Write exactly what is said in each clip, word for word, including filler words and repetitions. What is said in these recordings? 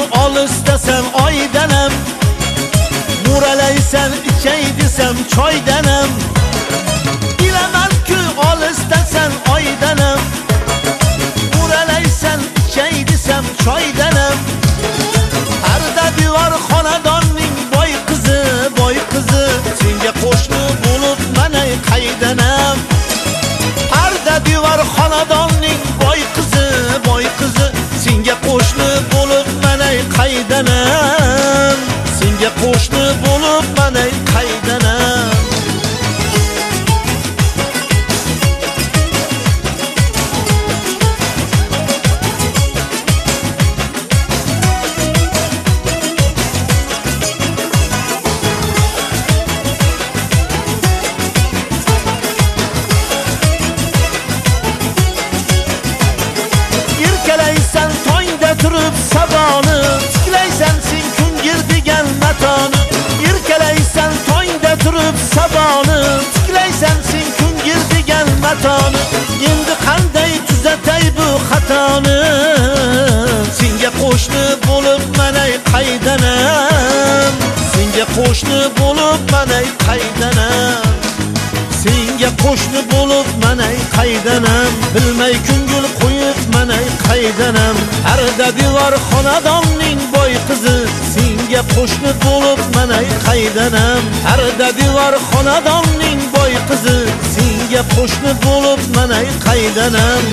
olisdasan oydanam, muralaysan ichay desam choydanam. Bilaman-ku olisdasan oydanam, muralaysan ichay desam choydanam. Arda divar xonadonning boy qizi, boy qizi, senga qo'shni bo'lib mana qaydanam. Arda divar xonadonning boy qizi, boy qizi, senga qo'shni bo'lib mana qaydanam. Senga qo'shni bo'lib mana qaydanam. Erkalaysan tongda turib saboni, tiklaysan sen kungir degan matoni. Erkalaysan tongda turib saboni, tiklaysan sen kungir degan matoni. Endi qanday tuzatay bu xatoni? Senga qo'shni bo'lib mana qaydanam. Senga qo'shni bo'lib mana qaydanam. Senga qo'shni bo'lib mana qaydanam. Bilmay ko'ngil qo'yib mana qaydanam. Arda divar xonadonning boy qizi, senga qo'shni bo'lib mana qaydanam. Arda divar xonadonning boy qizi, senga qo'shni bo'lib mana qaydanam.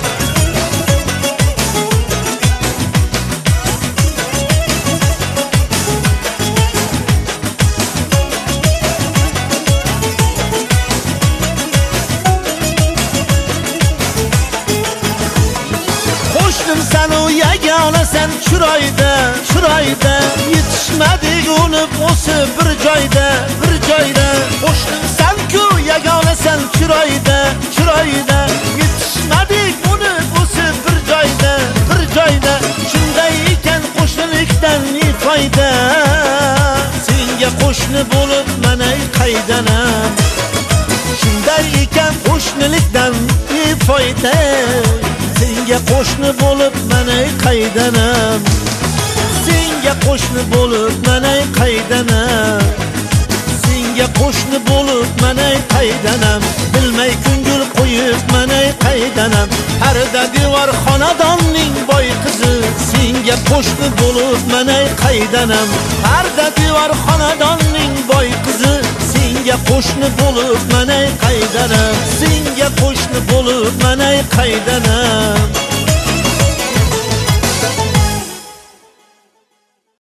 Sen o yagona sen chiroyda, chiroyda yetishmadik unib o'sib bir joyda, bir joyda. Qo'shnim sen-ku yagona sen chiroyda, chiroyda yetishmadik unib o'sib bir joyda, bir joyda. Shunday ekan qo'shnilikdan ne foyda? Senga qo'shni bo'lib mana qaydanam. Shunday ekan qo'shnilikdan ne foyda? Senga qo'shni bo'lib mana qaydanam. Senga qo'shni bo'lib mana qaydanam. Senga qo'shni bo'lib mana qaydanam. Bilmay ko'ngil qo'yib mana qaydanam. Arda divar xonadonning boy qizi, senga qo'shni bo'lib mana qaydanam. Arda divar xonadonning boy qizi, senga qo'shni bo'lib mana qaydanam. Senga qo'shni bo'lib mana qaydanam.